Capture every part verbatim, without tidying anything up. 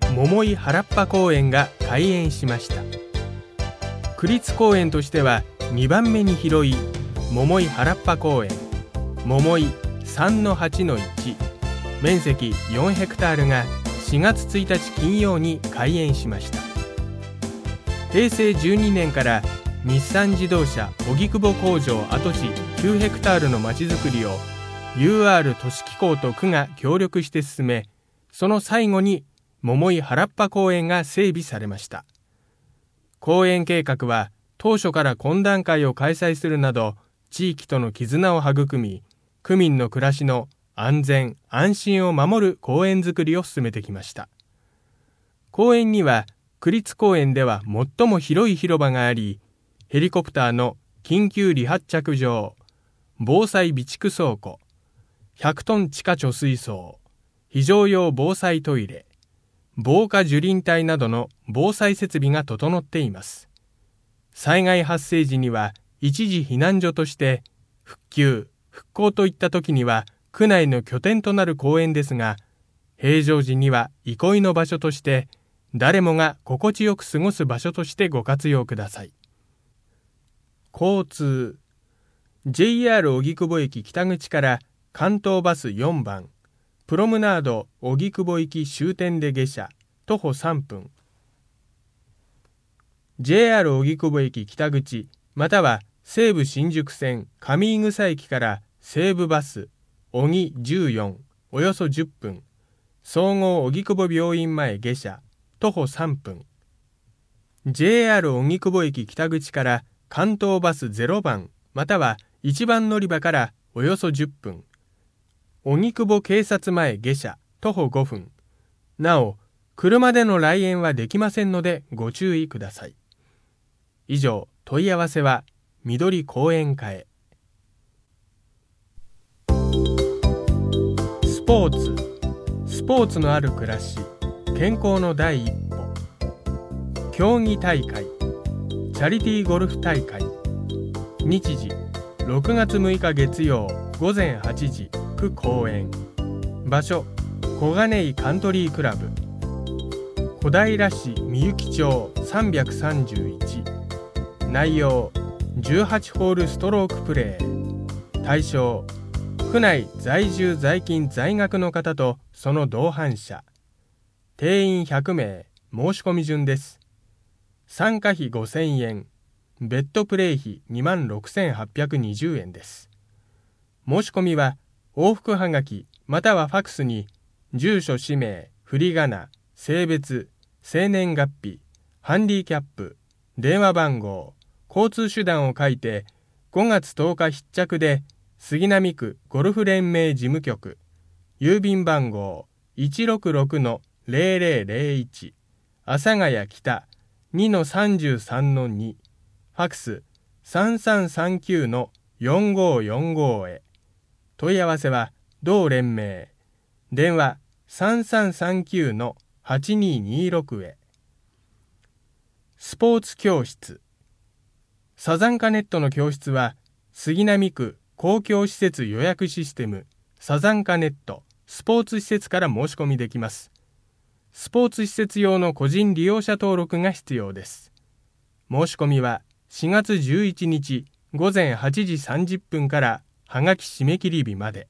桃井原っぱ公園が開園しました。区立公園としてはにばんめに広い桃井原っぱ公園桃井 さんのはちのいち、 面積よんヘクタールがしがつついたち金曜に開園しました。へいせいじゅうにねんから日産自動車荻窪工場跡地きゅうヘクタールのまちづくりを ユーアール 都市機構と区が協力して進め、その最後に桃井原っぱ公園が整備されました。公園計画は当初から懇談会を開催するなど地域との絆を育み、区民の暮らしの安全安心を守る公園づくりを進めてきました。公園には区立公園では最も広い広場があり、ヘリコプターの緊急離発着場、防災備蓄倉庫、ひゃくトン地下貯水槽、非常用防災トイレ、防火樹林帯などの防災設備が整っています。災害発生時には一時避難所として復旧・復興といった時には区内の拠点となる公園ですが、平常時には憩いの場所として誰もが心地よく過ごす場所としてご活用ください。交通 ジェイアール 荻窪駅北口から関東バスよんばん、プロムナード荻窪行き終点で下車、徒歩さんぷん。 ジェイアール 荻窪駅北口または西武新宿線上井草駅から西武バス荻じゅうよん、およそじゅっぷん、総合荻窪病院前下車、徒歩さんぷん。 ジェイアール 荻窪駅北口から関東バスゼロばんまたはいちばん乗り場からおよそじゅっぷん、荻窪警察前下車、徒歩ごふん。なお、車での来園はできませんのでご注意ください。以上、問い合わせは緑公園課へ。スポーツスポーツのある暮らし、健康の第一歩。競技大会、チャリティーゴルフ大会。日時ろくがつむいか月曜ごぜんはちじ、区公園。場所小金井カントリークラブ、小平市みゆき町さんびゃくさんじゅういち。内容じゅうはちホールストロークプレー。対象区内在住在勤在学の方とその同伴者。定員ひゃくめい、申し込み順です。参加費ごせんえん、ベッドプレイ費にまんろくせんはっぴゃくにじゅうえんです。申し込みは往復はがきまたはファクスに住所氏名、振り仮名、性別、生年月日、ハンディキャップ、電話番号、交通手段を書いてごがつとおか必着で杉並区ゴルフ連盟事務局、郵便番号 いちろくろくのぜろぜろぜろいち、 阿佐ヶ谷北 にのさんじゅうさんのに、ファクス さんさんさんきゅうのよんごよんご へ。問い合わせは同連盟、電話 さんさんさんきゅうのはちににろく へ。スポーツ教室サザンカネットの教室は杉並区公共施設予約システムサザンカネットスポーツ施設から申し込みできます。スポーツ施設用の個人利用者登録が必要です。申し込みはしがつじゅういちにちごぜんはちじさんじゅっぷんからはがき締め切り日まで。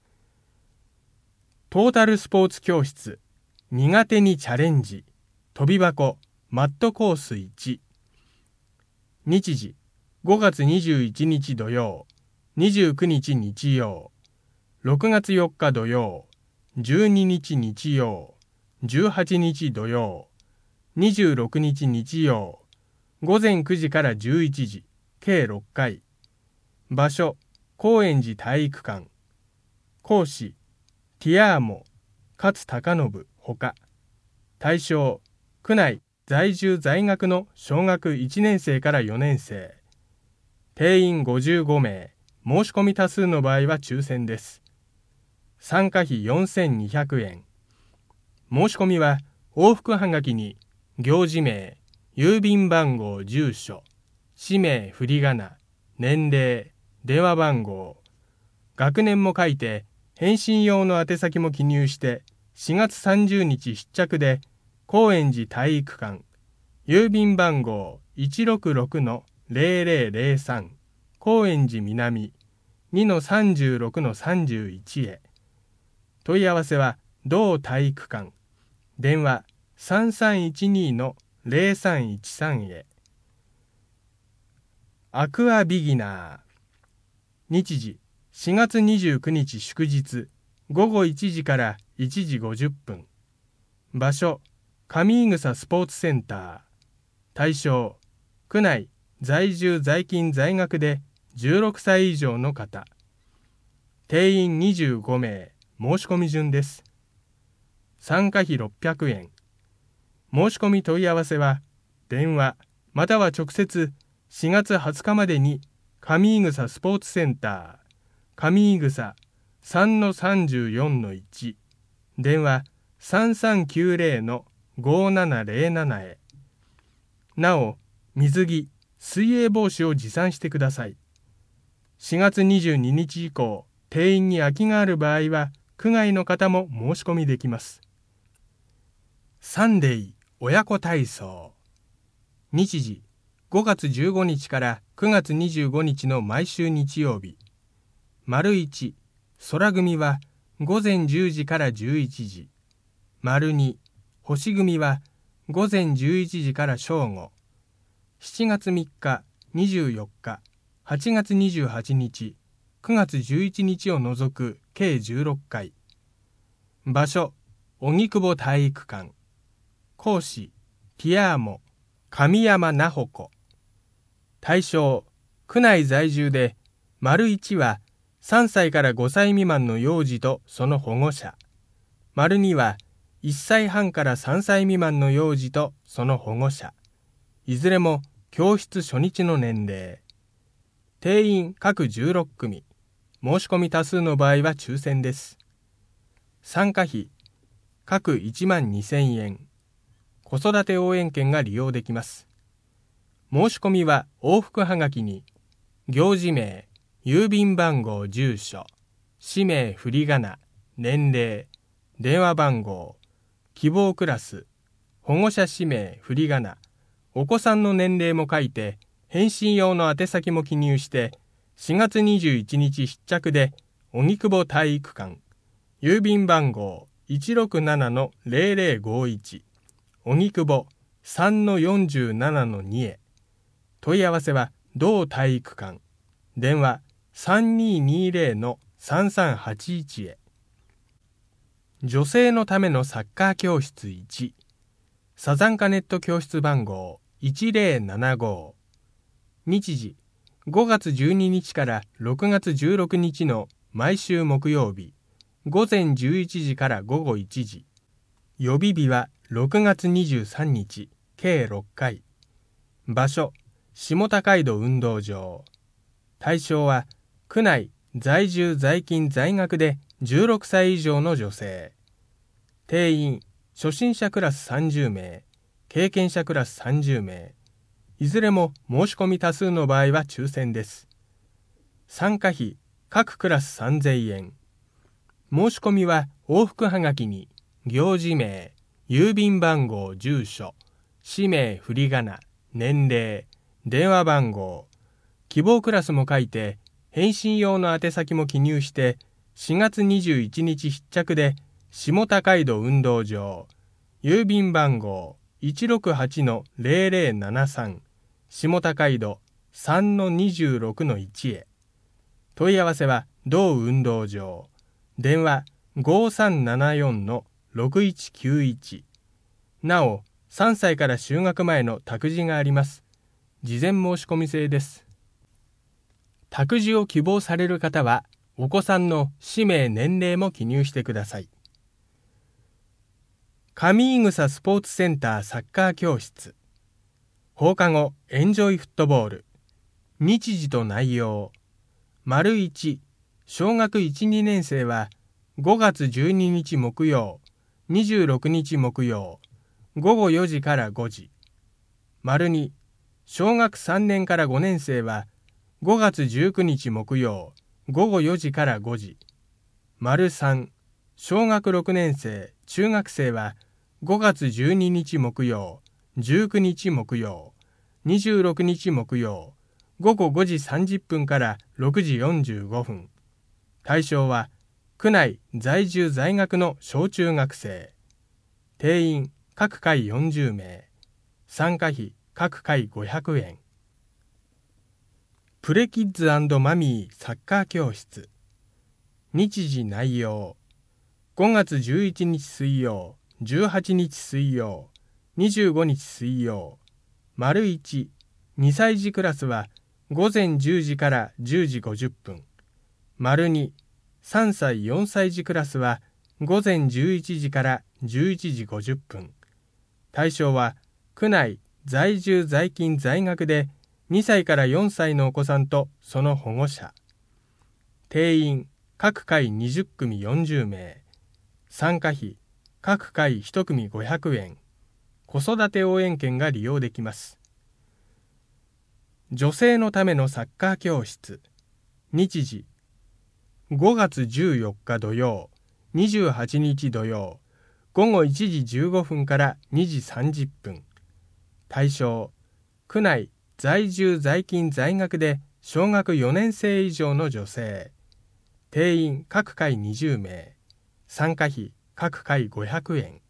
トータルスポーツ教室苦手にチャレンジ飛び箱マットコースいち。日時ごがつにじゅういちにち土曜、にじゅうくにち日曜、ろくがつよっか土曜、じゅうににち日曜、じゅうはちにち土曜、にじゅうろくにち日曜、ごぜんくじからじゅういちじ、計ろっかい。場所高円寺体育館。講師ティアーモ勝貴信ほか。対象区内在住在学の小学いちねんせいからよねんせい。定員ごじゅうごめい、申し込み多数の場合は抽選です。参加費よんせんにひゃくえん。申し込みは往復はがきに行事名、郵便番号、住所、氏名、振り仮名、年齢、電話番号、学年も書いて返信用の宛先も記入してしがつさんじゅうにち必着で高円寺体育館、郵便番号 いちろくろくのゼロゼロゼロさん 高円寺南 にのさんじゅうろくのさんじゅういち へ。問い合わせは同体育館、電話さんさんいちにのゼロさんいちさんへ。アクアビギナー。日時しがつにじゅうくにち祝日、ごごいちじからいちじごじゅっぷん。場所上井草スポーツセンター。対象区内在住在勤在学でじゅうろくさい以上の方。定員にじゅうごめい、申し込み順です。参加費ろっぴゃくえん。申し込み問い合わせは電話または直接しがつはつかまでに上井草スポーツセンター上井草 さんのさんじゅうよんのいち 電話さんさんきゅうゼロのごななゼロななへ。なお水着水泳帽子を持参してください。しがつにじゅうににち以降定員に空きがある場合は区外の方も申し込みできます。サンデー親子体操。日時ごがつじゅうごにちからくがつにじゅうごにちの毎週日曜日。丸いち、空組はごぜんじゅうじからじゅういちじ。丸に、星組はごぜんじゅういちじから正午。しちがつみっか、にじゅうよっか、はちがつにじゅうはちにち、くがつじゅういちにちを除く計じゅうろっかい。場所荻窪体育館。講師ティアーモ神山奈穂子。対象区内在住で丸いちはさんさいからごさい未満の幼児とその保護者。丸にはいっさいはんからさんさい未満の幼児とその保護者。いずれも教室初日の年齢。定員各じゅうろっくみ。申し込み多数の場合は抽選です。参加費各いちまんにせんえん。子育て応援券が利用できます。申し込みは往復はがきに行事名、郵便番号、住所、氏名、振り仮名、年齢、電話番号、希望クラス、保護者氏名、振り仮名、お子さんの年齢も書いて返信用の宛先も記入してしがつにじゅういちにち必着で荻窪体育館、郵便番号 いちろくななのゼロゼロごいち、荻窪 さんのよんじゅうななのに へ。問い合わせは同体育館、電話さんにーにーゼロのさんさんはちいちへ。女性のためのサッカー教室いち、サザンカネット教室番号いちゼロななご。日時ごがつじゅうににちからろくがつじゅうろくにちの毎週木曜日、ごぜんじゅういちじからごごいちじ。予備日はろくがつにじゅうさんにち、計ろっかい。場所下高井戸運動場。対象は区内在住在勤在学でじゅうろくさい以上の女性。定員初心者クラスさんじゅうめい、経験者クラスさんじゅうめい。いずれも申し込み多数の場合は抽選です。参加費各クラスさんぜんえん。申し込みは往復はがきに行事名、郵便番号、住所、氏名、振り仮名、年齢、電話番号、希望クラスも書いて返信用の宛先も記入してしがつにじゅういちにち必着で下高井戸運動場、郵便番号 いちろくはちのゼロゼロななさん、下高井戸 さんのにじゅうろくのいち へ。問い合わせは同運動場、電話ごさんななよんのろくいちきゅういち。なおさんさいから就学前の託児があります。事前申し込み制です。託児を希望される方はお子さんの氏名、年齢も記入してください。上井草スポーツセンターサッカー教室。放課後エンジョイフットボール。日時と内容。丸いち、小学いち、にねんせいはごがつじゅうににち木曜、にじゅうろくにち木曜、ごごよじからごじ。丸に、小学さんねんからごねんせいはごがつじゅうくにち木曜、ごごよじからごじ。丸さん、小学ろくねんせい、中学生はごがつじゅうににち木曜、じゅうくにち木曜、にじゅうろくにち木曜、ごごごじさんじゅっぷんからろくじよんじゅうごふん。対象は区内在住在学の小中学生。定員各回よんじゅうめい。参加費各回ごひゃくえん。プレキッズ&マミーサッカー教室。日時内容。ごがつじゅういちにち水曜、じゅうはちにち水曜、にじゅうごにち水曜。丸いち、にさい児クラスはごぜんじゅうじからじゅうじごじゅっぷん。丸に、さんさいよんさい児クラスはごぜんじゅういちじからじゅういちじごじゅっぷん。対象は区内在住在勤在学でにさいからよんさいのお子さんとその保護者。定員各回にじゅっくみよんじゅうめい。参加費各回いち組ごひゃくえん。子育て応援券が利用できます。女性のためのサッカー教室。日時ごがつじゅうよっか土曜、にじゅうはちにち土曜、ごごいちじじゅうごふんからにじさんじゅっぷん。対象区内在住在勤在学で小学よねんせい以上の女性。定員各回にじゅうめい。参加費各回ごひゃくえん。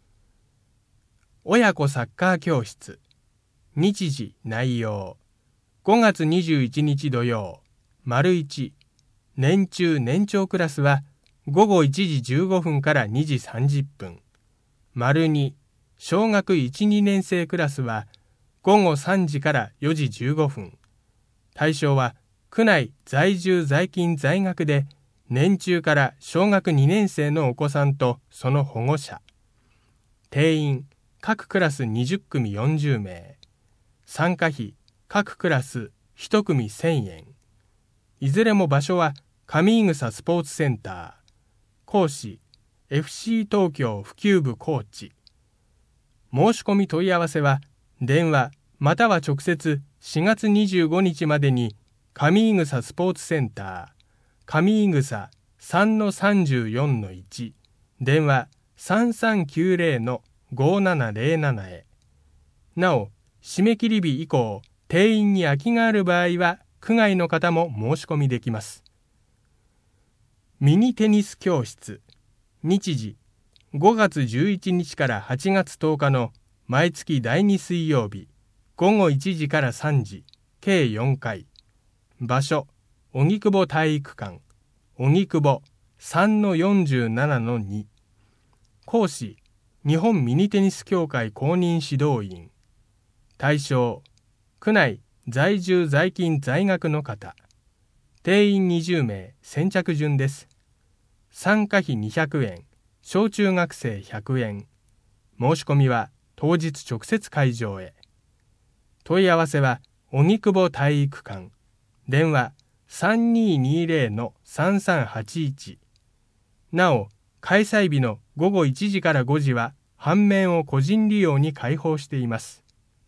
親子サッカー教室。日時内容。ごがつにじゅういちにち土曜、丸いち、年中年長クラスはごごいちじじゅうごふんからにじさんじゅっぷん。丸に、小学いち、にねんせいクラスはごごさんじからよじじゅうごふん。対象は区内在住在勤在学で年中から小学にねんせいのお子さんとその保護者。定員各クラスにじゅっくみよんじゅうめい。参加費各クラスいち組せんえん。いずれも場所は上井草スポーツセンター。講師 エフシー 東京普及部コーチ。申し込み問い合わせは電話または直接しがつにじゅうごにちまでに上井草スポーツセンター上井草 さんのさんじゅうよんのいち 電話 さんさんきゅうぜろのごななぜろなな へ。なお締め切り日以降定員に空きがある場合は区外の方も申し込みできます。ミニテニス教室。日時ごがつじゅういちにちからはちがつとおかの毎月だいに水曜日ごごいちじからさんじ計よんかい。場所荻窪体育館荻窪 さんのよんじゅうななのに。講師日本ミニテニス協会公認指導員。対象区内在住在勤在学の方。定員にじゅうめい。先着順です。参加費にひゃくえん。小中学生ひゃくえん。申し込みは当日直接会場へ。問い合わせは荻窪体育館。電話 さんにーにーぜろのさんさんはちいち。なお開催日のごごいちじからごじは半面を個人利用に開放しています。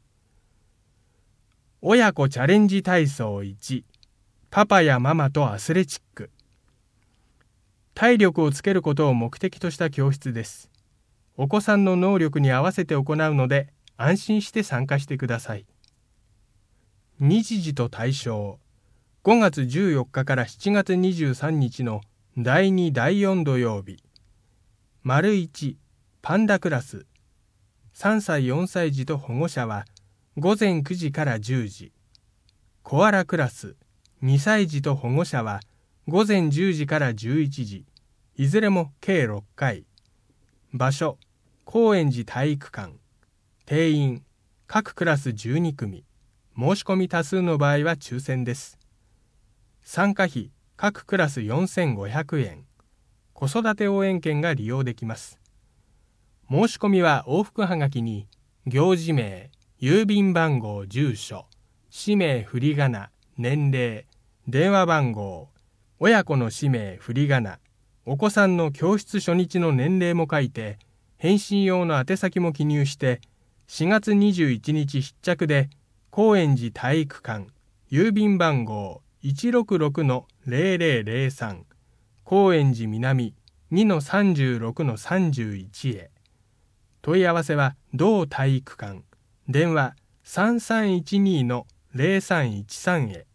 親子チャレンジ体操いち。パパやママとアスレチック。体力をつけることを目的とした教室です。お子さんの能力に合わせて行うので安心して参加してください。日時と対象。ごがつじゅうよっかからしちがつにじゅうさんにちのだいにだいよん土曜日。丸いち、パンダクラス。さんさいよんさい児と保護者はごぜんくじからじゅうじ。コアラクラス。にさい児と保護者はごぜんじゅうじからじゅういちじ。いずれも計ろっかい。場所高円寺体育館。定員各クラスじゅうに組。申し込み多数の場合は抽選です。参加費各クラスよんせんごひゃくえん。子育て応援券が利用できます。申し込みは往復はがきに行事名、郵便番号、住所、氏名、振り仮名、年齢、電話番号、親子の氏名、振り仮名、お子さんの教室初日の年齢も書いて、返信用の宛先も記入して、しがつにじゅういちにち必着で、高円寺体育館、郵便番号 いちろくろくのぜろぜろぜろさん、高円寺南 にのさんじゅうろくのさんじゅういち へ。 問い合わせは同体育館、電話 さんさんいちに の ゼロさんいちさん へ。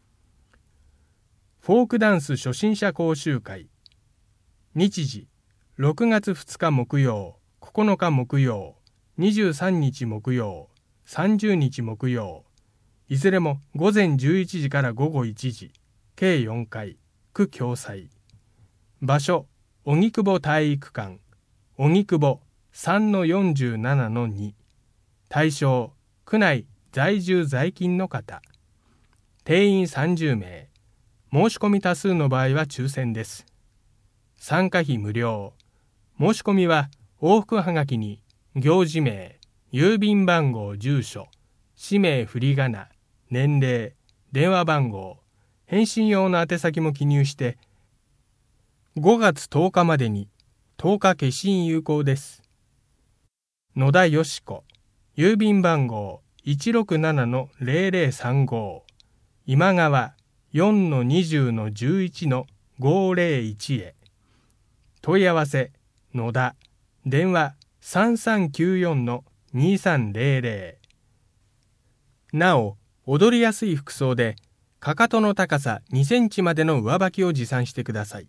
フォークダンス初心者講習会。日時ろくがつふつか木曜、ここのか木曜、にじゅうさんにち木曜、さんじゅうにち木曜、いずれも午前じゅういちじから午後いちじ、計よんかい、区共催。場所、荻窪体育館、荻窪 さんのよんじゅうななのに。対象、区内在住在勤の方。定員さんじゅうめい。申し込み多数の場合は抽選です。参加費無料。申し込みは往復はがきに行事名、郵便番号、住所、氏名、振り仮名、年齢、電話番号、返信用の宛先も記入してごがつとおかまでに。とおか消印有効です。野田よし子、郵便番号 いちろくななのゼロゼロさんご、今川 よんのにじゅうのじゅういちのごゼロいち へ。問い合わせ野田、電話 さんさんきゅうよんのにさんゼロゼロ。なお、踊りやすい服装でかかとの高さにセンチまでの上履きを持参してください。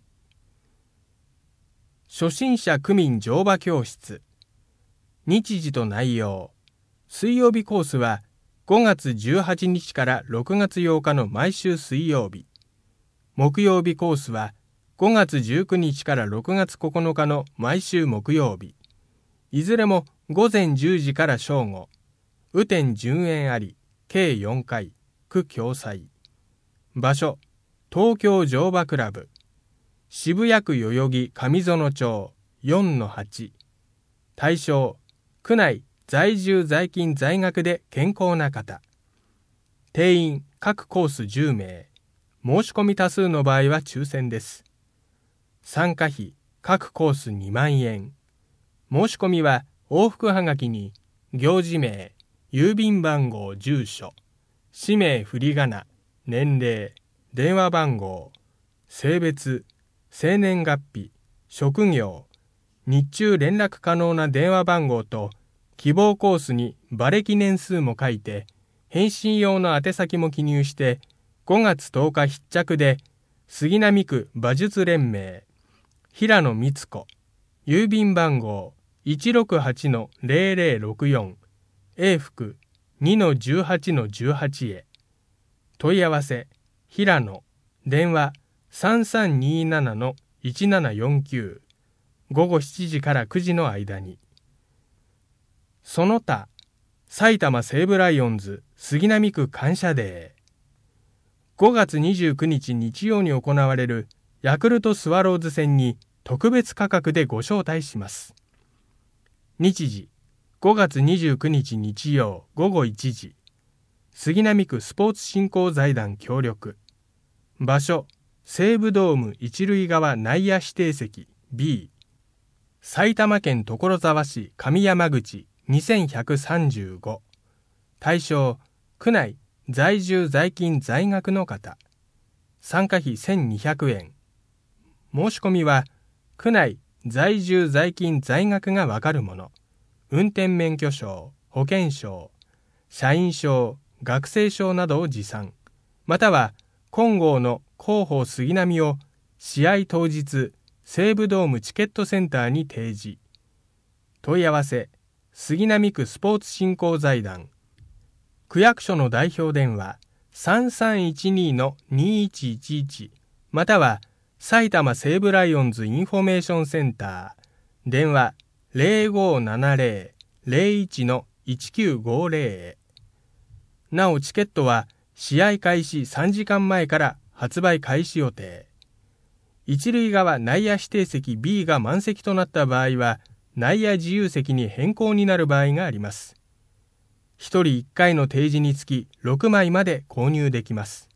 初心者区民乗馬教室。日時と内容。水曜日コースはごがつじゅうはちにちからろくがつようかの毎週水曜日。木曜日コースはごがつじゅうくにちからろくがつここのかの毎週木曜日。いずれもごぜんじゅうじから正午。雨天順延あり、計よんかい、区共催。場所、東京乗馬クラブ。渋谷区代々木上園町 よんのはち。対象、区内在住在勤在学で健康な方。定員各コースじゅうめい。申し込み多数の場合は抽選です。参加費各コースにまんえん。申し込みは往復はがきに行事名、郵便番号、住所、氏名、振り仮名、年齢、電話番号、性別、生年月日、職業、日中連絡可能な電話番号と希望コースに馬歴年数も書いて返信用の宛先も記入してごがつとおか必着で杉並区馬術連盟平野光子、郵便番号 いちろくはちのゼロゼロろくよん 永福 にのじゅうはちのじゅうはち へ。問い合わせ平野、電話 さんさんにななのいちななよんきゅう、ごごしちじからくじの間に。その他、埼玉西武ライオンズ杉並区感謝デー。ごがつにじゅうくにち日曜に行われるヤクルトスワローズ戦に特別価格でご招待します。日時、ごがつにじゅうくにち日曜ごごいちじ。杉並区スポーツ振興財団協力。場所、西武ドーム一塁側内野指定席 B。埼玉県所沢市上山口にせんひゃくさんじゅうご。対象、区内在住在勤在学の方。参加費せんにひゃくえん。申し込みは区内在住在勤在学がわかるもの。運転免許証、保険証、社員証、学生証などを持参。または金剛の広報杉並を試合当日西武ドームチケットセンターに提示。問い合わせ杉並区スポーツ振興財団。区役所の代表電話 さんさんいちにのにいちいちいち または埼玉西武ライオンズインフォメーションセンター電話 ゼロごななゼロ ゼロいちのいちきゅうごゼロ へ。なおチケットは試合開始さんじかんまえから発売開始予定。一塁側内野指定席 B が満席となった場合は内野自由席に変更になる場合があります。ひとりいっかいの提示につきろくまいまで購入できます。